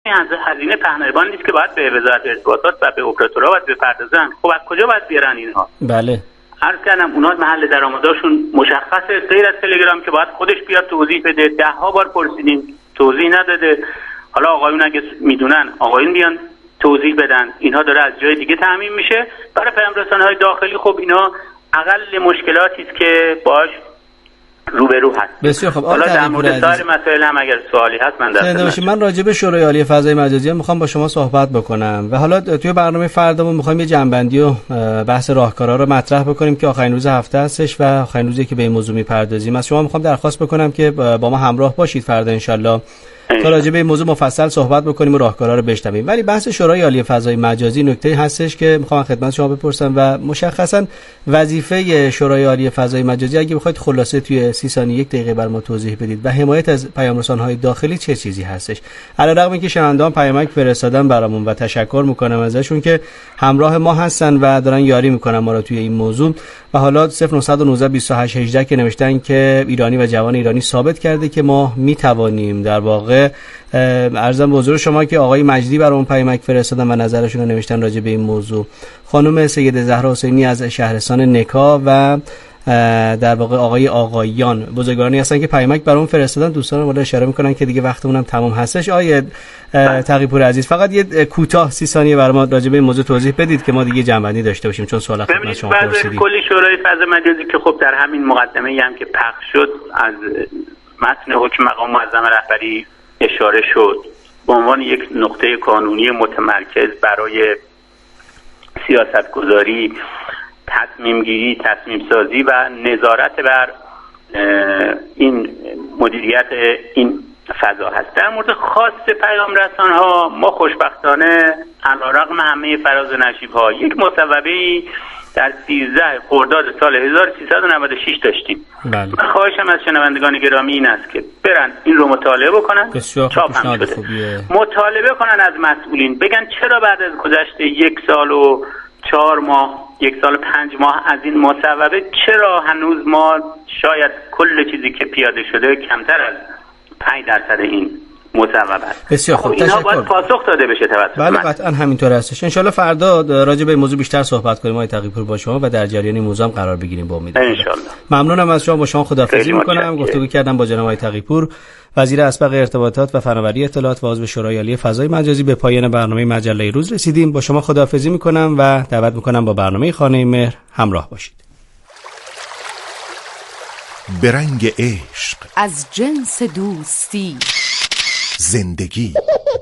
هزینه پهناوری نیست که باید به وزارت ارتباطات و به اپراتورها باید بپردازن. خب از کجا باید بیارن اینها؟ بله عرض کردم اونا محل درآمدشون مشخصه، غیر از تلگرام که باید خودش بیاد توضیح بده. 10 بار پرسیدیم توضیح نداده. حالا آقایون اگه میدونن آقایون بیان توضیح بدن. اینها داره از جای دیگه تامین میشه. برای پیام‌رسان‌های داخلی خب اینا اقل مشکلاتی است که باش روبرو هست. بسیار خب. حالا در مورد سایر مسائل هم اگر سوالی هست من من راجع به شورای عالی فضای مجازی میخوام با شما صحبت بکنم و حالا توی برنامه فردامون میخوایم یه جنبندی و بحث راهکارها رو مطرح بکنیم که آخرین روز هفته هستش و آخرین روزی که به این موضوع میپردازیم. از شما میخوام درخواست بکنم که با ما همراه باشید فردا انشالله تا راجع به این موضوع مفصل صحبت بکنیم و راهکارها رو بشنویم. ولی بحث شورای عالی فضای مجازی نکته هستش که میخوام خدمت شما بپرسم و مشخصا وظیفه شورای عالی فضای مجازی اگه بخواید خلاصه توی 30 ثانیه 1 دقیقه بر ما توضیح بدید و حمایت از پیام‌رسان‌های داخلی چه چیزی هستش. علیرغم اینکه شنوندگان پیامک فرستادن برامون و تشکر میکنم ازشون که همراه ما هستن و دارن یاری میکنن ما رو توی این موضوع و حالا 0919 28 18 که نوشتن که ایرانی و جوان ایرانی ثابت کرده که ما میتوانیم. در واقع عرضم به حضور شما که آقای مجدی برامون پیامک فرستادن و نظرشون رو نوشتن راجع به این موضوع. خانم سید زهرا حسینی از شهرستان نکا و در واقع آقای آقایان بزرگوارانی هستن که پیامک برامون فرستادن. دوستان ما رو اشاره میکنن که دیگه وقتمون هم تمام هستش. آیه تقی‌پور عزیز فقط یه کوتاه 30 ثانیه برام راجع به این موضوع توضیح بدید که ما دیگه جنبندی داشته باشیم چون سوال خدمت شما پرسیدیم. کلی شورای فضای مجازی که خب در همین مقدمه‌ای هم که پخش شد از متن حکم مقام معظم رهبری اشاره شد به عنوان یک نقطه قانونی متمرکز برای سیاستگذاری، تصمیم گیری، تصمیم سازی و نظارت بر این مدیریت این فضا هست. در مورد خاص پیام رسان ها ما خوشبختانه علیرغم همه فراز و نشیب ها یک مصوبه‌ای در 13 خرداد سال 1396 داشتیم. بله. من خواهشم از شنوندگان گرامی این است که برن این رو مطالعه بکنن. چاپ هم شده. مطالعه کنن از مسئولین، بگن چرا بعد از گذشت 1 سال و 4 ماه 1 سال و 5 ماه از این مصوبه چرا هنوز ما شاید کل چیزی که پیاده شده کمتر از 5% این مصوبه است. بسیار خوب، اینها باید پاسخ داده بشه توسط بله قطعا همینطور هستش. ان شاءالله فردا راجع به موضوع بیشتر صحبت کنیم آقای تقی‌پور با شما و در جریان این موضوع هم قرار بگیریم با امید. ان شاءالله. ممنونم از شما. با شما خداحافظی می‌کنم. گفتگو کردم با جناب آقای تقی‌پور وزیر اسبق ارتباطات و فناوری اطلاعات و عضو شورای عالی فضای مجازی. به پایان برنامه مجله روز رسیدیم. با شما خداحافظی می‌کنم و دعوت می‌کنم با برنامه خانه مهر همراه باشید. به رنگ عشق، از جنس دوستی، زندگی،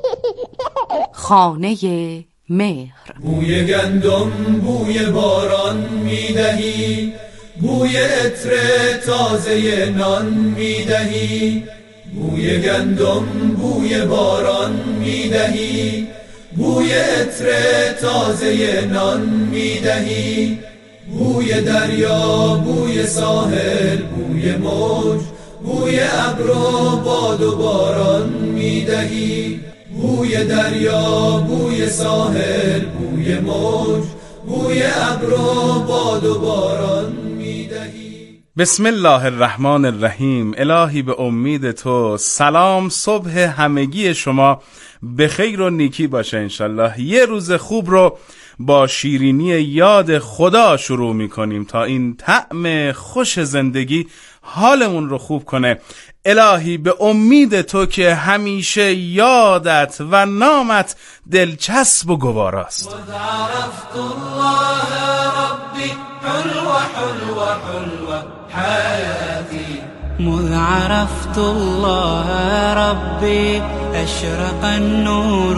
خانه مهر. بوی گندم بوی باران میدهی، بوی عطر تازه نان میدهی. بوی گندم بوی باران میدهی، بوی عطر تازه نان میدهی. بوی دریا بوی ساحل بوی موج، بوی ابر و باد و باران میدهی. بوی دریا بوی ساحل بوی موج، بوی ابر و باد و باران میدهی. بسم الله الرحمن الرحیم. الهی به امید تو سلام صبح همگی شما به خیر و نیکی باشه انشالله. یه روز خوب رو با شیرینی یاد خدا شروع میکنیم تا این طعم خوش زندگی حالمون رو خوب کنه. الهی به امید تو که همیشه یادت و نامت دلچسب و گواراست. عرفت الله ربي حلوة حلوة حلوة حياتي. مذ عرفت الله ربي أشرق النور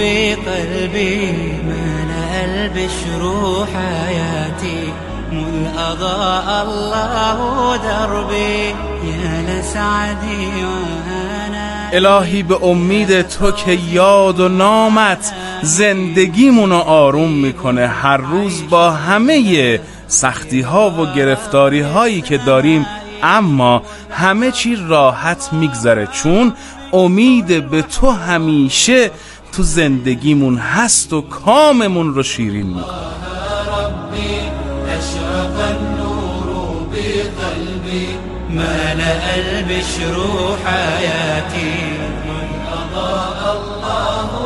بقلبي، ملأ البشر حياتي. مذ أضاء الله دربي يا لسعدي وهنا. الهی به امید تو که یاد و نامت زندگیمونو آروم میکنه. هر روز با همه سختی ها و گرفتاری هایی که داریم اما همه چی راحت میگذره چون امید به تو همیشه تو زندگیمون هست و کاممون رو شیرین میکنه. ملأ البشر حياتي. من أضاء الله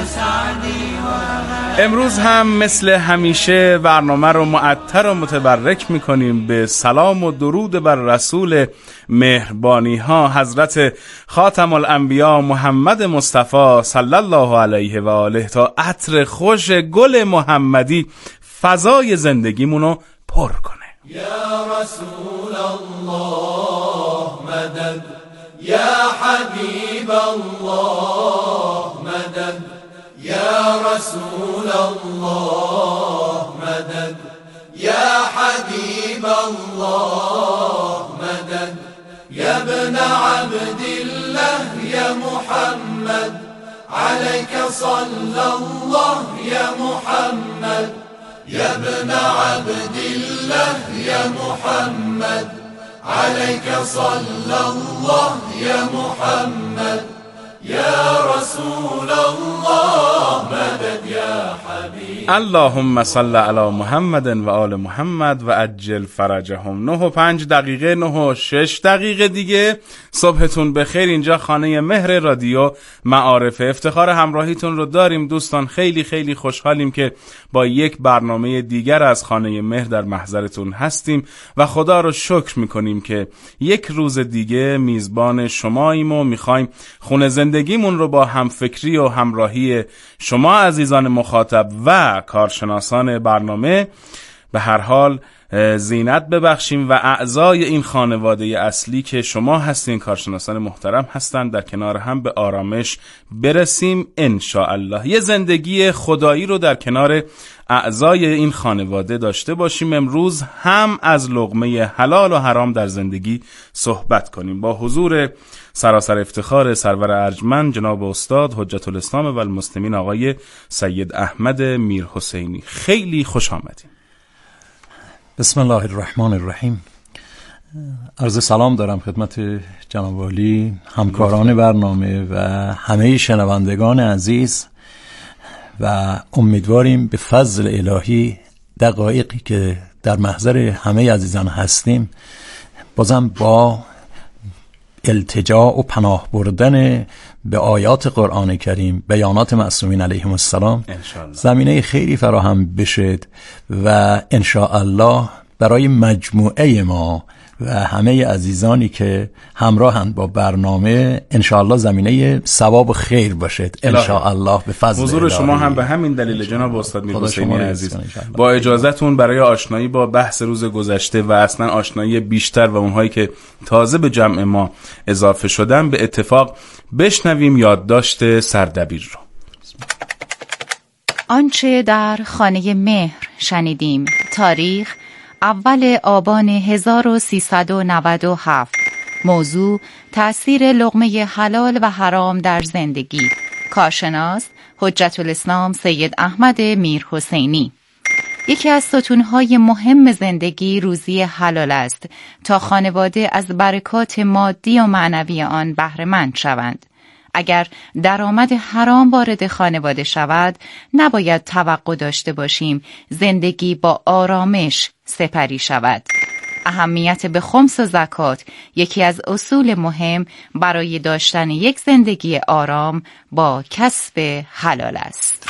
امروز هم مثل همیشه برنامه رو معطر و متبرک میکنیم به سلام و درود بر رسول مهربانی ها حضرت خاتم الانبیا محمد مصطفی صلی الله علیه و آله تا عطر خوش گل محمدی فضای زندگیمونو پر کنه. یا رسول الله مدد، یا حبیب الله مدد، یا رسول الله مدد، یا حبیب الله مدد، یا ابن عبد الله یا محمد، علیک صلی الله یا محمد، یا ابن عبد الله یا محمد، علیک صلی الله یا محمد، یا رسول الله مدد، یا حبیب. اللهم صل علی محمد و آل محمد و عجل فرجهم. 9:05 9:06 دیگه. صبحتون بخیر. اینجا خانه مهر رادیو معارف. افتخار همراهیتون رو داریم دوستان. خیلی خیلی خوشحالیم که با یک برنامه دیگر از خانه مهر در محضرتون هستیم و خدا رو شکر میکنیم که یک روز دیگه میزبان شماییم و میخوایم خونه زندگیمون رو با همفکری و همراهی شما عزیزان مخاطب و کارشناسان برنامه به هر حال زینت ببخشیم و اعضای این خانواده اصلی که شما هستین، کارشناسان محترم هستن، در کنار هم به آرامش برسیم انشاءالله. یه زندگی خدایی رو در کنار اعضای این خانواده داشته باشیم. امروز هم از لقمه حلال و حرام در زندگی صحبت کنیم با حضور سراسر افتخار سرور ارجمند جناب استاد حجت الاسلام و المسلمین آقای سید احمد میرحسینی. خیلی خوش آمدید. بسم الله الرحمن الرحیم. عرض سلام دارم خدمت جناب عالی، همکاران برنامه و همه شنوندگان عزیز و امیدواریم به فضل الهی دقایقی که در محضر همه عزیزان هستیم بازم با التجا و پناه بردن به آیات قرآن کریم، بیانات معصومین علیهم السلام زمینه خیری فراهم بشد و انشاءالله برای مجموعه ما و همه عزیزانی که همراهند با برنامه انشاءالله زمینه ثواب و خیر باشد انشاءالله به فضل حضور الهی. شما هم به همین دلیل جناب استاد میرحسینی عزیز. با اجازهتون برای آشنایی با بحث روز گذشته و اصلا آشنایی بیشتر و اونهایی که تازه به جمع ما اضافه شدن به اتفاق بشنویم یادداشت سردبیر رو. آنچه در خانه مهر شنیدیم. تاریخ اول آبان 1397. موضوع تأثیر لقمه حلال و حرام در زندگی. کارشناس حجت الاسلام سید احمد میرحسینی. یکی از ستونهای مهم زندگی روزی حلال است تا خانواده از برکات مادی و معنوی آن بهره مند شوند. اگر درآمد حرام وارد خانواده شود، نباید توقع داشته باشیم زندگی با آرامش سپری شود. اهمیت به خمس و زکات یکی از اصول مهم برای داشتن یک زندگی آرام با کسب حلال است.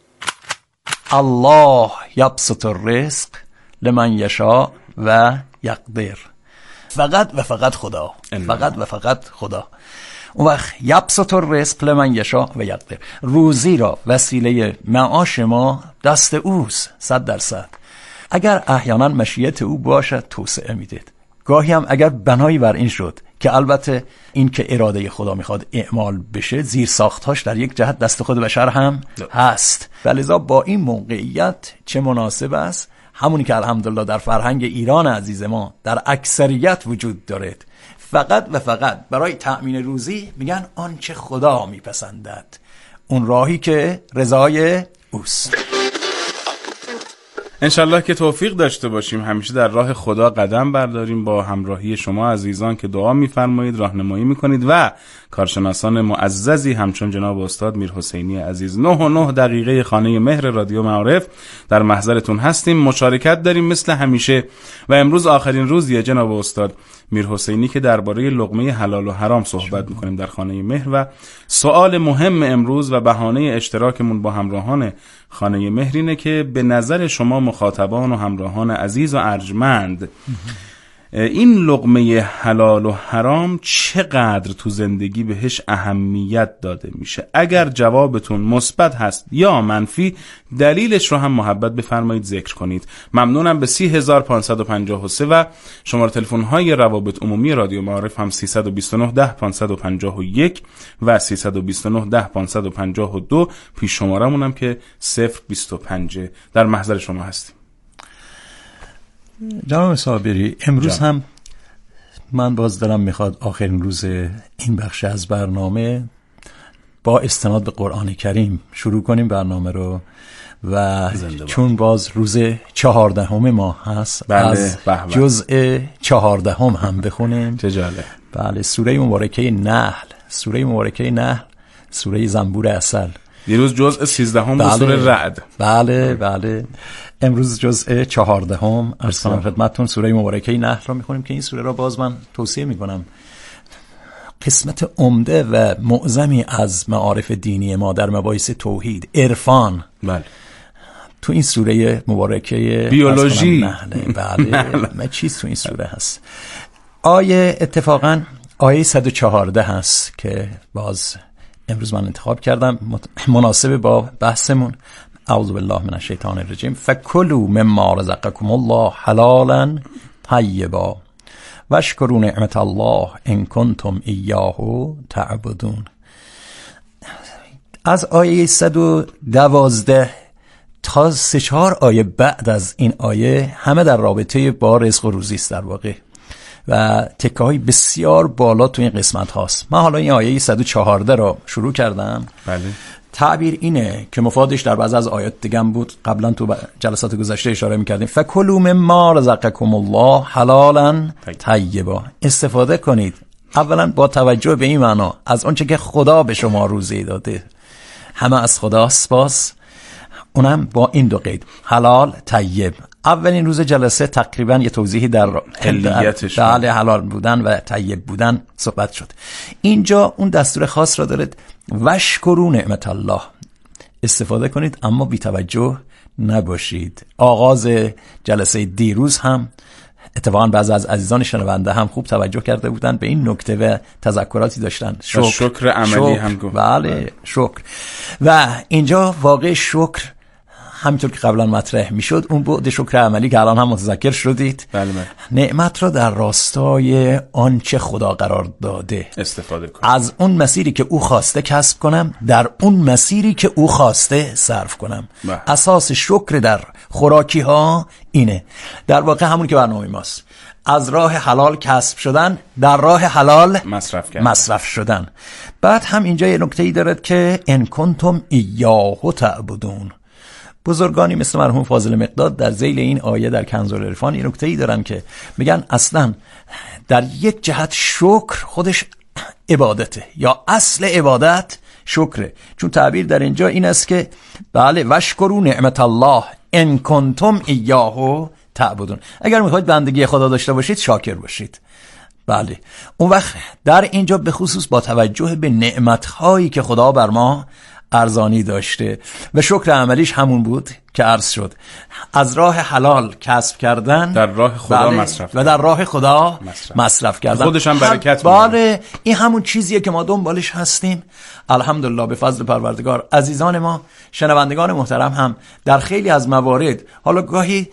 الله یبسط الرزق لمن یشاء و یقدر. فقط و فقط خدا، فقط و فقط خدا. اون وقت یبسط الرزق لمن یشاء و یقدر. روزی را وسیله معاش ما دست اوست 100%. اگر احیانا مشیت او باشد توسعه میدید، گاهی هم اگر بنایی بر این شد که البته این که اراده خدا میخواد اعمال بشه، زیر ساختهاش در یک جهت دست خود بشر هم هست. ولذا با این موقعیت چه مناسب است همونی که الحمدلله در فرهنگ ایران عزیز ما در اکثریت وجود دارد. فقط و فقط برای تأمین روزی میگن آنچه خدا میپسندد، اون راهی که رضای اوست. انشالله که توفیق داشته باشیم همیشه در راه خدا قدم برداریم با همراهی شما عزیزان که دعا میفرمایید، راهنمایی میکنید و کارشناسان معززی همچون جناب استاد میرحسینی عزیز. 9:09 خانه مهر رادیو معارف در محضرتون هستیم، مشارکت داریم مثل همیشه و امروز آخرین روزیه جناب استاد میرحسینی که درباره لقمه حلال و حرام صحبت میکنیم در خانه مهر و سوال مهم امروز و بهانه اشتراکمون با همراهان خانه مهر اینه که به نظر شما مخاطبان و همراهان عزیز و ارجمند این لقمه حلال و حرام چقدر تو زندگی بهش اهمیت داده میشه؟ اگر جوابتون مثبت هست یا منفی دلیلش رو هم محبت بفرمایید ذکر کنید. ممنونم. به 30553 و شماره تلفن های روابط عمومی رادیو معارف هم 329 10 551 و 329 10 552 پیش شمارمون هم که 025 در محضر شما هستیم. جناب صابری، امروز هم من باز دارم میخواد آخرین روز این بخش از برنامه با استناد به قرآن کریم شروع کنیم برنامه رو و چون باز روز 14 ماه هست از جزء 14 هم بخونیم. تجاله. بله، سوره مبارکه نحل، سوره زنبور عسل. دیروز جزء 13 هم بله. سوره رعد. بله امروز جزء 14 عرض کنم خدمتتون سوره مبارکه نحل رو میخونیم که این سوره را باز من توصیه میکنم. قسمت عمده و معظمی از معارف دینی ما در مباحث توحید، عرفان، بله، تو این سوره مبارکه بیولوژی، بله چیز تو این سوره هست. اتفاقا آیه 114 هست که باز امروز من انتخاب کردم مناسب با بحثمون. اعوذ بالله من الشیطان الرجیم. فکلوا مما رزقکم الله حلالا طیبا واشکروا نعمت الله ان کنتم ایاه تعبدون. از آیه 112 تا 3-4 آیه بعد از این آیه همه در رابطه با رزق و روزی است در واقع و تکه های بسیار بالا تو این قسمت هاست. من حالا این آیه 114 رو شروع کردم. بله. تعبیر اینه که مفادش در بعض از آیات دیگه بود، قبلا تو جلسات گذشته اشاره میکردیم. فکلوا مما رزقکم الله حلالا طیبا. استفاده کنید اولا با توجه به این معنا از اونچه که خدا به شما روزی داده. همه از خداست باز، اونم با این دو قید، حلال طیب. اولین روز جلسه تقریبا یه توضیحی در حلیتش بله حلال بودن و طیب بودن صحبت شد. اینجا اون دستور خاص را دارد، واشکروا نعمت الله. استفاده کنید اما بی توجه نباشید. آغاز جلسه دیروز هم اتفاقا بعضی از عزیزان شنونده هم خوب توجه کرده بودن به این نکته و تذکراتی داشتن. شکر عملی هم گفت. بله شکر. و اینجا واقع شکر همینطور که قبلا مطرح میشد، اون بعد شکر عملی که الان هم متذکر شدید. بله. نعمت را در راستای آنچه خدا قرار داده استفاده کنم، از اون مسیری که او خواسته کسب کنم، در اون مسیری که او خواسته صرف کنم. اساس شکر در خوراکی ها اینه، در واقع همون که برنامه ماست، از راه حلال کسب شدن، در راه حلال مصرف شدن. بعد هم اینجا یه نکته‌ای دارد که ان کنتم ایاه تعبدون. بزرگانی مثل مرحوم فاضل مقداد در ذیل این آیه در کنز العرفان این نکته‌ای دارن که میگن اصلا در یک جهت شکر خودش عبادته، یا اصل عبادت شکره، چون تعبیر در اینجا این است که بله واشکروا نعمت الله ان کنتم ایاه تعبدون. اگر میخواید بندگی خدا داشته باشید شاکر باشید. بله اون وقت در اینجا به خصوص با توجه به نعمت‌هایی که خدا بر ما ارزانی داشته و شکر عملیش همون بود که عرض شد، از راه حلال کسب کردن، در راه خدا مصرف و در راه خدا مصرف کردن، خودش هم برکت بله این همون چیزیه که ما دنبالش هستیم. الحمدلله به فضل پروردگار عزیزان ما، شنوندگان محترم هم در خیلی از موارد، حالا گاهی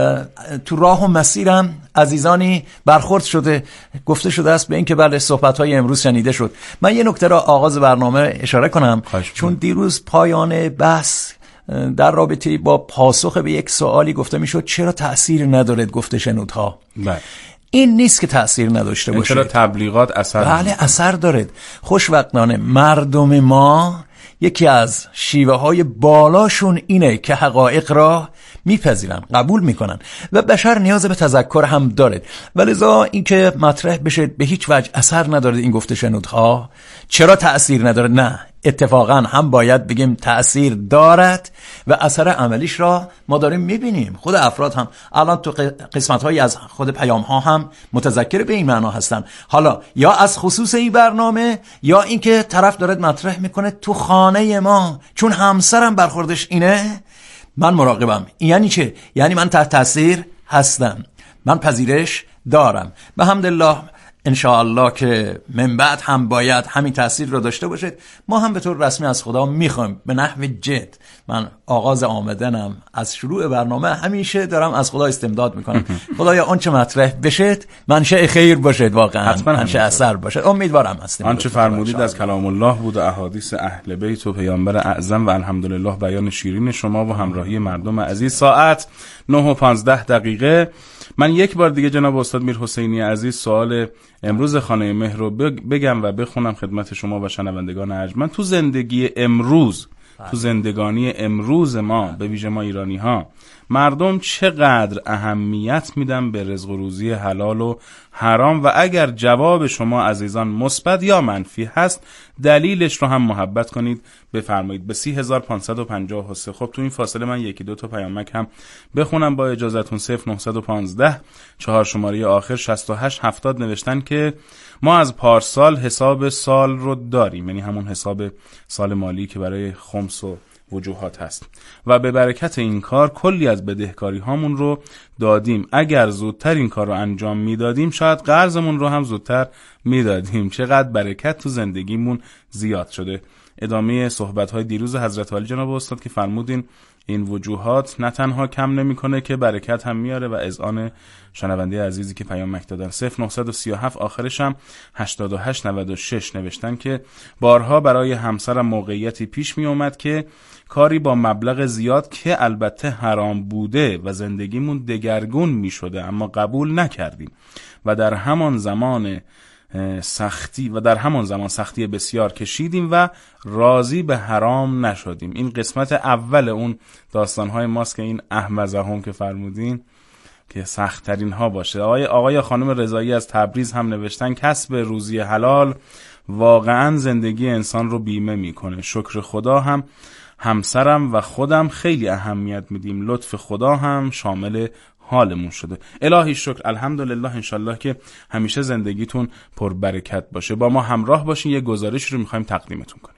تو راه و مسیرم عزیزانی برخورد شده، گفته شده است به این که بله صحبت‌های امروز شنیده شد. من یه نکته را آغاز برنامه اشاره کنم، چون دیروز پایان بحث در رابطه با پاسخ به یک سوالی گفته میشد چرا تأثیر ندارد گفته شنودها. این نیست که تأثیر نداشته باشه، چرا تبلیغات اثر بله اثر دارد. خوشوقتانه مردم ما یکی از شیوه های بالاشون اینه که حقایق را میپذیرن، قبول میکنن و بشر نیاز به تذکر هم داره. ولذا اینکه مطرح بشه به هیچ وجه اثر نداره این گفته شنودها. چرا تأثیر نداره؟ نه، اتفاقا هم باید بگیم تأثیر دارد و اثر عملیش را ما داریم میبینیم. خود افراد هم الان تو قسمت‌هایی از خود پیام ها هم متذکر به این معنا هستن. حالا یا از خصوص این برنامه یا اینکه طرف داره مطرح میکنه تو خانه ما چون همسرم برخوردش اینه من مراقبم. یعنی چه؟ یعنی من تحت تاثیر هستم، من پذیرش دارم. به حمدالله انشاءالله که من بعد هم باید همین تأثیر رو داشته باشید. ما هم به طور رسمی از خدا میخوایم به نحو جد. من آغاز آمدنم از شروع برنامه همیشه دارم از خدا استمداد میکنم خدایا آنچه مطرح بشید منشأ خیر باشد، واقعا منشأ اثر باشد. امیدوارم هستیم. آنچه فرمودید از کلام الله بود و احادیث اهل بیت و پیامبر اعظم و الحمدلله بیان شیرین شما و همراهی مردم عزیز. ساعت 9:15. من یک بار دیگه جناب استاد میرحسینی عزیز سوال امروز خانه مهر رو بگم و بخونم خدمت شما و شنوندگان ارجمند. تو زندگی امروز، تو زندگانی امروز ما، به ویژه ما ایرانی ها، مردم چقدر اهمیت میدن به رزق و روزی حلال و حرام؟ و اگر جواب شما عزیزان مثبت یا منفی هست دلیلش رو هم محبت کنید بفرمایید به 3553. خب تو این فاصله من یکی دو تا پیامک هم بخونم با اجازهتون. 0915 4 شماره آخر 6870 نوشتن که ما از پارسال حساب سال رو داریم، یعنی همون حساب سال مالی که برای خمس و وجوهات هست و به برکت این کار کلی از بدهکاری هامون رو دادیم. اگر زودتر این کار رو انجام میدادیم شاید قرضمون رو هم زودتر میدادیم. چقدر برکت تو زندگیمون زیاد شده. ادامه صحبت های دیروز حضرت علی جناب استاد که فرمودین این وجوهات نه تنها کم نمیکنه که برکت هم میاره و اذعان شنونده عزیزی که پیام دادن 0937 آخرش هم 8896 نوشتن که بارها برای همسرم موقعیتی پیش می اومد که کاری با مبلغ زیاد که البته حرام بوده و زندگیمون دگرگون می شده اما قبول نکردیم و در همان زمان سختی بسیار کشیدیم و راضی به حرام نشدیم. این قسمت اول اون داستانهای ماست که این احمزهم که فرمودین که سخت ترین ها باشه. آقای خانم رضایی از تبریز هم نوشتن کسب روزی حلال واقعا زندگی انسان رو بیمه میکنه. شکر خدا هم همسرم و خودم خیلی اهمیت میدیم. لطف خدا هم شامل حالمون شده. الهی شکر. الحمدلله. انشالله که همیشه زندگیتون پر برکت باشه. با ما همراه باشین. یه گزارش رو میخوایم تقدیمتون کنیم.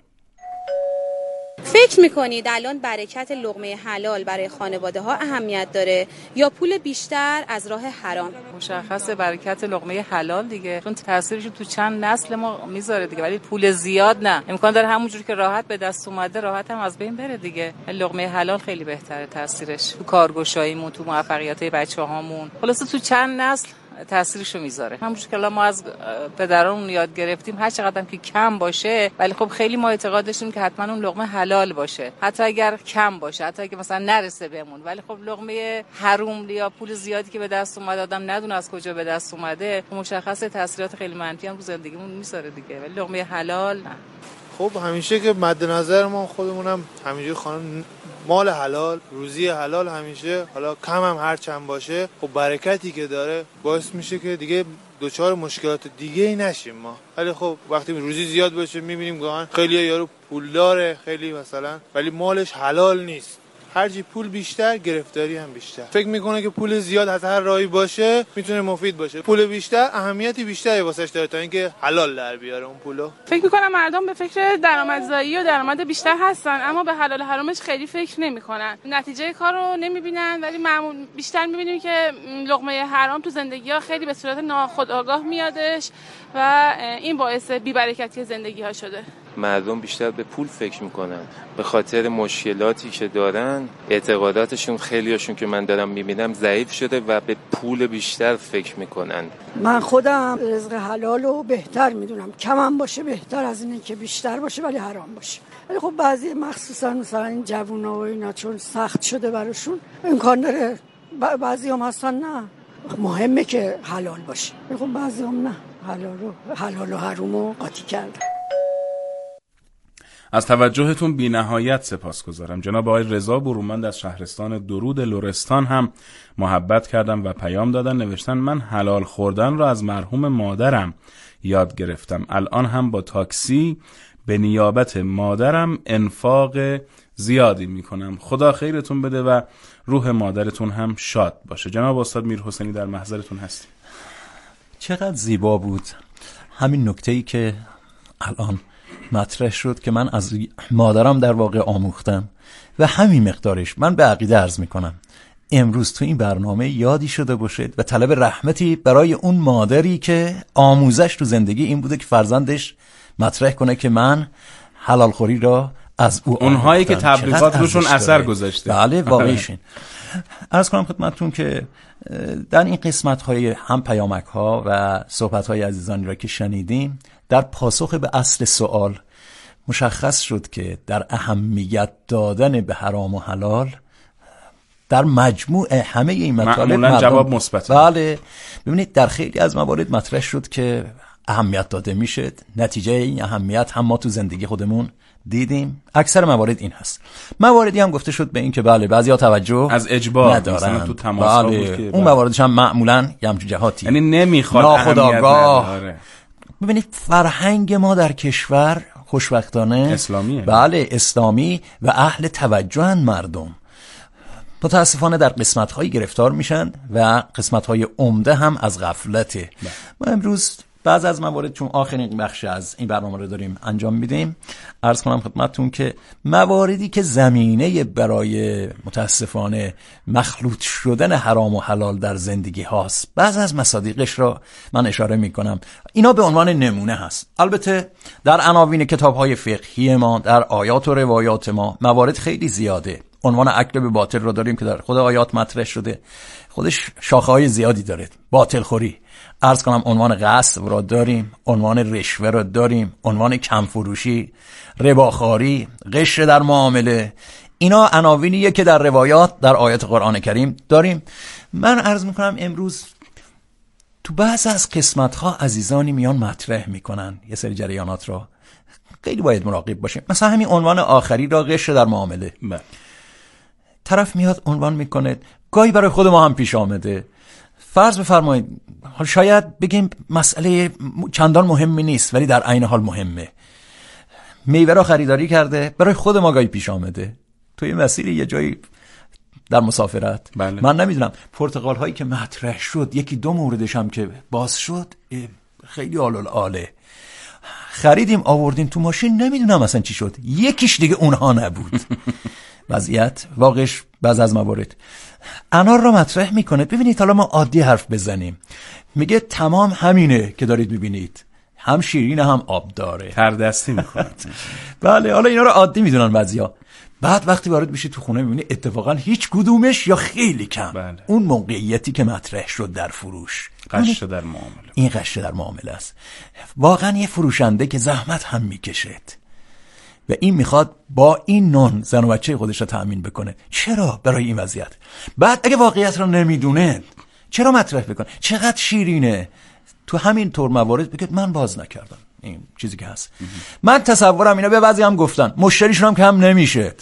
فکر میکنید الان برکت لقمه حلال برای خانواده ها اهمیت داره یا پول بیشتر از راه حرام؟ مشخصه برکت لقمه حلال دیگه، چون تاثیرش تو چند نسل ما میذاره دیگه، ولی پول زیاد نه. امکان داره همونجوری که راحت به دست اومده راحت هم از بین بره دیگه. لقمه حلال خیلی بهتره تاثیرش تو کارگشاییمون، تو موفقیت بچه‌هامون، خلاصه تو چند نسل تاثیرشو میذاره. همونجوری که ما از پدرامون یاد گرفتیم هر چقدر که کم باشه، ولی خب خیلی ما اعتقاد داشتیم که حتما اون لقمه حلال باشه، حتی اگر کم باشه، حتی اگه مثلا نرسه بهمون، ولی خب لقمه حروم یا پول زیادی که به دست اومده آدم ندونه از کجا به دست اومده، مشخصه تاثیرات خیلی منفی هم رو زندگیمون میذاره دیگه. ولی لقمه حلال نه. خب همیشه که مد نظر ما خودمونم همیشه خانم مال حلال، روزی حلال همیشه، حالا کم هم هر چند باشه، خب برکتی که داره باعث میشه که دیگه دوچار مشکلات دیگه ای نشیم ما. ولی خب وقتی روزی زیاد باشه میبینیم گاهن خیلی یارو پولداره، خیلی مثلا، ولی مالش حلال نیست. هرچی پول بیشتر گرفتاری هم بیشتر. فکر میکنه که پول زیاد از هر راهی باشه میتونه مفید باشه. پول بیشتر اهمیتی بیشتری واسش داره تا اینکه حلال در بیاره اون پولو. فکر میکنم مردم به فکر درآمدزایی و درآمد بیشتر هستن، اما به حلال حرامش خیلی فکر نمیکنن. نتیجه کارو نمیبینن، ولی معمول بیشتر میبینیم که لقمه حرام تو زندگی‌ها خیلی به صورت ناخودآگاه میادش و این باعث بی‌برکتی زندگی‌ها شده. مردم بیشتر به پول فکر میکنن به خاطر مشکلاتی که دارن. اعتقاداتشون خیلیاشون که من دارم میبینم ضعیف شده و به پول بیشتر فکر میکنن. من خودم رزق حلال رو بهتر میدونم، کم هم باشه بهتر از اینه که بیشتر باشه ولی حرام باشه. ولی خب بعضی مخصوصا مثلا این جوونا و اینا چون سخت شده براشون امکان داره، بعضی هم هستن نه مهمه که حلال باشه، خب بعضی هم نه، حلال و حرام رو قاطی کردن. از توجهتون بی نهایت سپاسگزارم. جناب آقای رضا برومند از شهرستان درود لرستان هم محبت کردن و پیام دادن، نوشتن من حلال خوردن را از مرحوم مادرم یاد گرفتم، الان هم با تاکسی به نیابت مادرم انفاق زیادی میکنم. خدا خیرتون بده و روح مادرتون هم شاد باشه. جناب استاد میرحسینی در محضرتون هستیم. چقدر زیبا بود همین نکته‌ای که الان مطرح شد که من از مادرم در واقع آموختم و همین مقدارش من به عقیده عرض میکنم امروز تو این برنامه یادی شده باشد و طلب رحمتی برای اون مادری که آموزش تو زندگی این بوده که فرزندش مطرح کنه که من حلال خوری را از او اونهایی که تبلیغات روشون اثر گذاشته. بله واقعیشین. عرض کنم خدمتتون که در این قسمت‌های هم پیامک‌ها و صحبت‌های عزیزانی را که شنیدیم در پاسخ به اصل سوال مشخص شد که در اهمیت دادن به حرام و حلال در مجموع همه این مطالب معمولا جواب مثبت. بله ببینید در خیلی از موارد مطرح شد که اهمیت داده میشه. نتیجه این اهمیت هم ما تو زندگی خودمون دیدیم. اکثر موارد این هست. مواردی هم گفته شد به این که بله بعضیا توجه از اجبار ندارن تو تماس‌ها بود که اون مواردش هم معمولا یه همچون جهاتی یعنی نمیخواد ناخودآگاه. ببینید فرهنگ ما در کشور خوشبختانه اسلامیه. بله اسلامی و اهل توجهن مردم. متاسفانه در قسمت‌هایی گرفتار میشن و قسمت‌های عمده هم از غفلته. ما امروز بعض از موارد چون آخرین بخش از این برنامه رو داریم انجام میدیم عرض کنم خدمتتون که مواردی که زمینه برای متاسفانه مخلوط شدن حرام و حلال در زندگی هاست بعض از مصادیقش را من اشاره میکنم. اینا به عنوان نمونه هست. البته در عناوین کتاب‌های فقهی ما در آیات و روایات ما موارد خیلی زیاده. عنوان اکل به باطل رو داریم که در خود آیات مطرح شده، خودش شاخه‌های زیادی داره. باطل خوری، عرض کنم عنوان غصب رو داریم، عنوان رشوه رو داریم، عنوان کم فروشی، رباخواری، غش در معامله. اینا عناوینیه که در روایات در آیات قرآن کریم داریم. من عرض میکنم امروز تو بعض از قسمت‌ها عزیزانی میان مطرح میکنن یه سری جریانات رو خیلی باید مراقب باشیم. مثلا همین عنوان آخری را غش در معامله. طرف میاد عنوان میکنه، گاهی برای خود ما هم پیش آمده. فرض بفرمایید حال شاید بگیم مسئله چندان مهمی نیست ولی در عین حال مهمه. میوه را خریداری کرده، برای خود ما گاهی پیش آمده توی مسیری یه جایی در مسافرت. بله. من نمیدونم پرتقال هایی که مطرح شد یکی دو موردش هم که باز شد خیلی آله خریدیم آوردیم تو ماشین، نمیدونم اصلا چی شد، یکیش دیگه اونها نبود. وضعیت واقعش بعض از موارد انار را مطرح میکنه. ببینید حالا ما عادی حرف بزنیم، میگه تمام همینه که دارید میبینید، هم شیرین هم آب داره، تردستی میکنه. بله حالا اینا رو عادی میدونن بعضیا. بعد وقتی وارد میشی تو خونه میبینی اتفاقا هیچ کدومش یا خیلی کم. بله. اون موقعیتی که مطرح شد در فروش، قشه در معامله، این قشه در معامله است. واقعا یه فروشنده که زحمت هم میکشد و این میخواد با این نون زن و بچه خودش رو تأمین بکنه. چرا برای این وضعیت؟ بعد اگه واقعیت رو نمیدونه چرا مطرح بکنه؟ چقدر شیرینه تو همین طور موارد بگید من باز نکردم، این چیزی که هست. من تصورم اینا به بعضی هم گفتن مشتریشون هم کم نمیشه.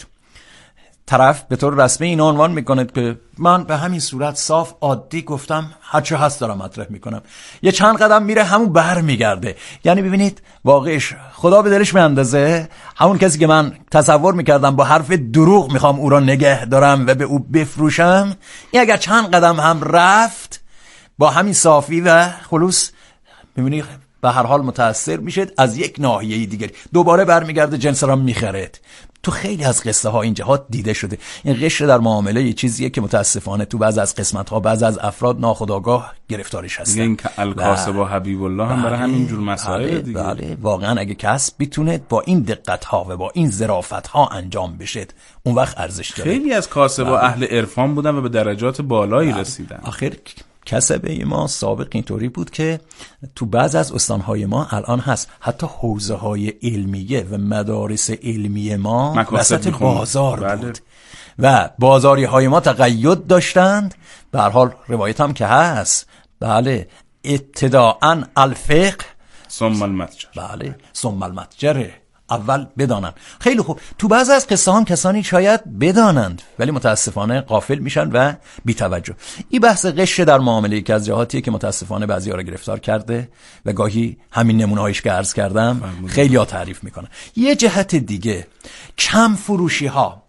طرف به طور رسمی این عنوان میکنه که من به همین صورت صاف عادی گفتم هرچه هست دارم مطرح میکنم. یه چند قدم میره همون بر میگرده. یعنی ببینید واقعش خدا به دلش میاندازه همون کسی که من تصور میکردم با حرف دروغ میخوام او را نگه دارم و به او بفروشم، این اگر چند قدم هم رفت با همین صافی و خلوص ببینید به هر حال متاثر میشه از یک ناحیه دیگر، دوباره برمیگرده جنس را میخرد. تو خیلی از قصه ها این جهات دیده شده. این غش در معامله یه چیزیه که متاسفانه تو بعض از قسمت ها بعض از افراد ناخودآگاه گرفتارش هستن. این که الکاسب و حبیب الله هم برای همین جور مسائل دیگه. بله واقعا اگه کسب بتونه با این دقت ها و با این ظرافت ها انجام بشه اون وقت ارزش داره. خیلی از کاسب و اهل عرفان بودن و به درجات بالایی رسیدن. آخر کسب ما سابق اینطوری بود که تو بعض از استانهای ما الان هست، حتی حوزه های علمیه و مدارس علمی ما وسط بازار بود و بازاری های ما تقید داشتند. به هر حال روایت هم که هست، بله ابتداءً الفقه ثم المتجر، بله ثم المتجر، اول بدانن. خیلی خوب، تو بعضی از قصه هم کسانی شاید بدانند ولی متاسفانه غافل میشن و بی‌توجه. این بحث غش در معامله که از جهاتیه که متاسفانه بعضی‌ها رو گرفتار کرده و گاهی همین نمونه‌هایش که عرض کردم خیلی‌ها تعریف میکنن. یه جهت دیگه کم فروشی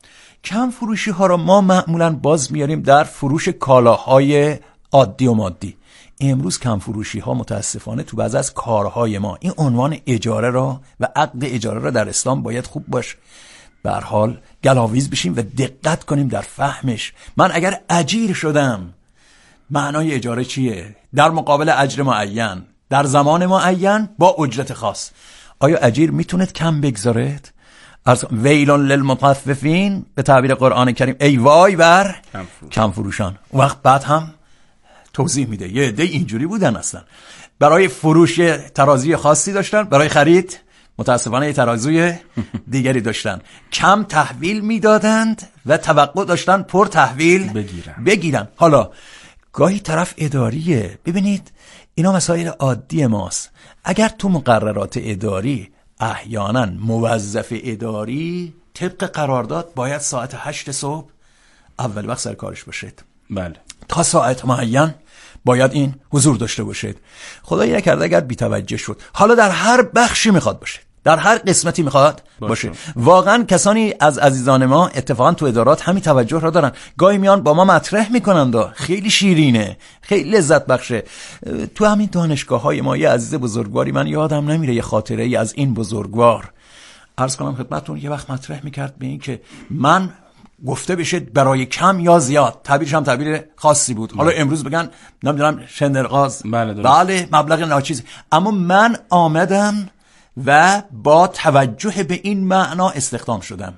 ها رو ما معمولاً باز میاریم در فروش کالاهای عادی و مادی. امروز کم فروشی ها متاسفانه تو بعضی از کارهای ما این عنوان اجاره را و عقد اجاره را در اسلام باید خوب باش به هر حال گلاویز بشیم و دقت کنیم در فهمش. من اگر اجیر شدم معنای اجاره چیه؟ در مقابل اجر معین در زمان معین با اجرت خاص. آیا اجیر میتونه کم بگذارد؟ ویلون للمطففین به تعبیر قرآن کریم ای وای بر کم فروشان. وقت بعد هم توضیح میده یه عده اینجوری بودن اصلا برای فروش ترازوی خاصی داشتن، برای خرید متاسفانه یه ترازوی دیگری داشتن، کم تحویل میدادند و توقع داشتن پر تحویل بگیرن. حالا گاهی طرف اداریه، ببینید اینا مسائل عادی ماست. اگر تو مقررات اداری احیانا موظف اداری طبق قرارداد باید ساعت 8 صبح اول وقت سر کارش باشید، بله، تا ساعت معین باید این حضور داشته باشید. خدایی نکرده اگر بی‌توجه شد، حالا در هر بخشی میخواد باشه، در هر قسمتی میخواد باشه. واقعا کسانی از عزیزان ما اتفاقا تو ادارات همین توجه را دارن، گاهی میان با ما مطرح میکنن، خیلی شیرینه، خیلی لذت بخشه. تو همین دانشگاه‌های ما یه عزیز بزرگواری، من یادم نمیره یه خاطره ای از این بزرگوار عرض کنم خدمتتون، یه وقت مطرح میکرد به این که من گفته بشه برای کم یا زیاد، تعبیرش هم تعبیر خاصی بود. حالا امروز بگن نمیدونم شندرغاز، بله مبلغ ناچیز، اما من آمدم و با توجه به این معنا استخدام شدم.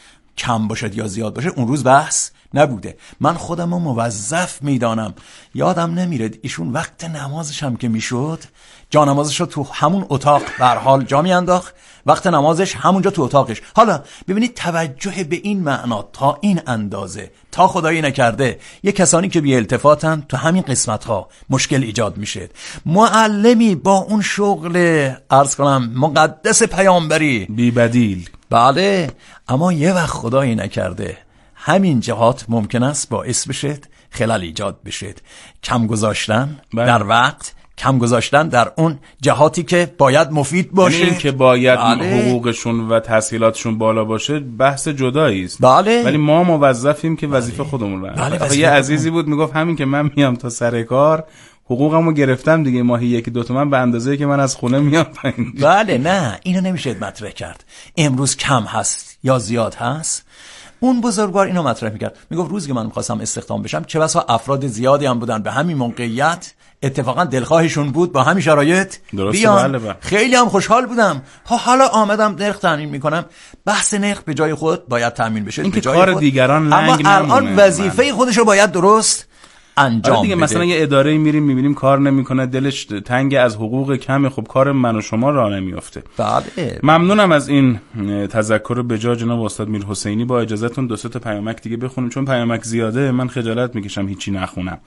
کم باشد یا زیاد باشه اون روز بحث نبوده. من خودم رو موظف میدانم. یادم نمیره ایشون وقت نمازش هم که میشد جا نمازش رو تو همون اتاق به هر حال جا میانداخت، وقت نمازش همونجا تو اتاقش. حالا ببینید توجه به این معنا تا این اندازه، تا خدایی نکرده یه کسانی که بی التفاتن تو همین قسمت ها مشکل ایجاد میشه. معلمی با اون شغل عرض کنم مقدس پیامبری بی بدیل، بله، اما یه وقت خدایی نکرده همین جهات ممکن است باعث بشه خلل ایجاد بشه. کم گذاشتن در وقت، کم گذاشتن در اون جهاتی که باید مفید باشه، این که باید حقوقشون و تحصیلاتشون بالا باشه بحث جدایی است. بله. ولی ما موظفیم که وظیفه خودمون رو. یه عزیزی بود میگفت همین که من میام تا سر کار حقوقمو گرفتم دیگه، ماهی 1-2 تومن به اندازه‌ای که من از خونه میام پایین. بله، نه اینو نمیشه مطرح کرد. امروز کم هست یا زیاد هست. اون بزرگوار اینو مطرح میکرد، میگفت روزی که من میخواستم استخدام بشم چه بسا افراد زیادی هم بودن به همین موقعیت، اتفاقا دلخواهشون بود با همین شرایط بیان. خیلی هم خوشحال بودم. حالا آمدم نرخ تعیین میکنم. بحث نرخ به جای خود باید تامین بشه، این که کار دیگران لنگ نمونه، اما الان وظیفه خودشو باید درست انجام دیگه بده. مثلا یه اداره میریم میبینیم کار نمیکنه، دلش تنگ از حقوق کمه، خب کار من و شما راه نمیافته. بله. ممنونم از این تذکر به جا جناب استاد میر حسینی. با اجازهتون 2-3 تا پیامک دیگه بخونیم چون پیامک زیاده، من خجالت میکشم هیچی نخونم.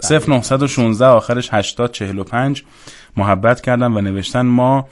0916 آخرش 8045 محبت کردم و نوشتن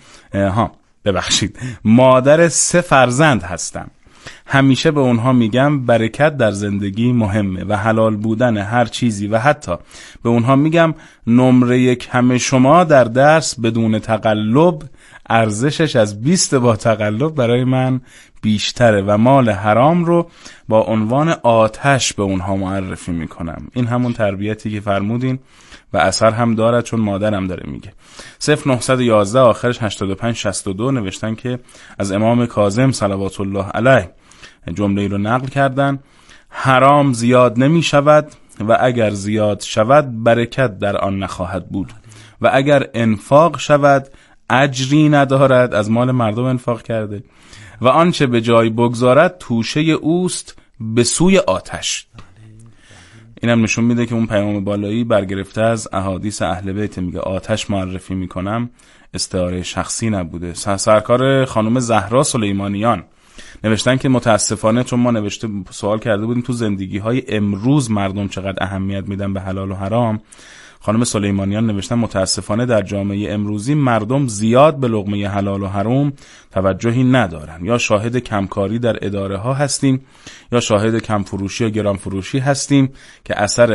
مادر 3 فرزند هستم. همیشه به اونها میگم برکت در زندگی مهمه و حلال بودن هر چیزی، و حتی به اونها میگم نمره 1 همه شما در درس بدون تقلب ارزشش از 20 با تقلب برای من بیشتره و مال حرام رو با عنوان آتش به اونها معرفی میکنم. این همون تربیتی که فرمودین و اثر هم دارد چون مادرم داره میگه. 0911 آخرش 8562 نوشتن که از امام کاظم صلوات الله علیه جمله رو نقل کردن: حرام زیاد نمی شود و اگر زیاد شود برکت در آن نخواهد بود و اگر انفاق شود اجری ندارد، از مال مردم انفاق کرده، و آنچه به جای بگذارد توشه اوست به سوی آتش. اینم نشون میده که اون پیام بالایی برگرفته از احادیث اهل بیت، میگه آتش معرفی میکنم، استعاره شخصی نبوده. سرکار خانم زهرا سلیمانیان نوشتن که متاسفانه چون ما سوال کرده بودیم تو زندگی های امروز مردم چقدر اهمیت میدن به حلال و حرام، خانم سلیمانیان نوشتن متاسفانه در جامعه امروزی مردم زیاد به لقمه حلال و حرام توجهی ندارن. یا شاهد کمکاری در اداره ها هستیم یا شاهد کم فروشی و گران فروشی هستیم که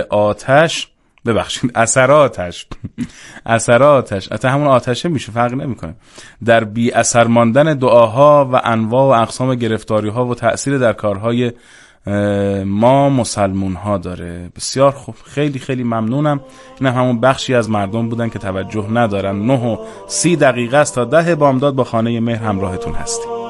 اثراتش حتی همون آتشه میشه، فرق نمیکنه، در بی اثر ماندن دعاها و انواع و اقسام گرفتاری ها و تأثیر در کارهای ما مسلمون ها داره. بسیار خوب، خیلی خیلی ممنونم. این همون بخشی از مردم بودن که توجه ندارن. 9:30 است تا 10 بامداد با خانه مهر همراهتون هستیم.